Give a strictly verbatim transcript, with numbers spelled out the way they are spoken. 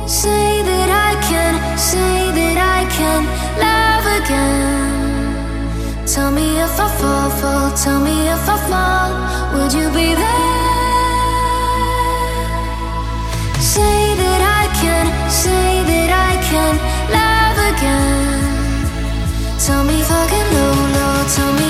Say that I can, say that I can love again. Tell me if I fall, fall, tell me if I fall, would you be there? Say that I can, say that I can love again. Tell me if I get low, low, tell me